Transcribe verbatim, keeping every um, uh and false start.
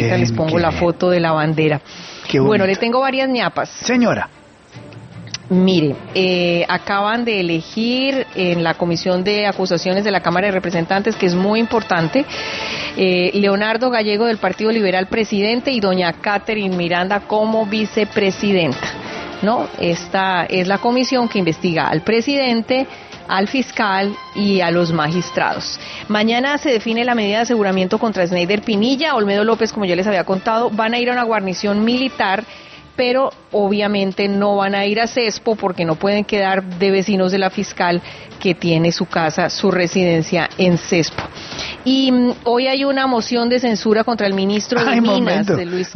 Ahorita les pongo la foto de la bandera. Bueno, le tengo varias ñapas. Señora. Mire, eh, acaban de elegir en la Comisión de Acusaciones de la Cámara de Representantes, que es muy importante, eh, Leonardo Gallego del Partido Liberal presidente y doña Catherine Miranda como vicepresidenta, ¿no? Esta es la comisión que investiga al presidente, al fiscal y a los magistrados. Mañana se define la medida de aseguramiento contra Sneider Pinilla. Olmedo López, como ya les había contado, van a ir a una guarnición militar, pero obviamente no van a ir a Cespo porque no pueden quedar de vecinos de la fiscal que tiene su casa, su residencia en Cespo. Y um, hoy hay una moción de censura contra el ministro de Ay, Minas, momento. de Luis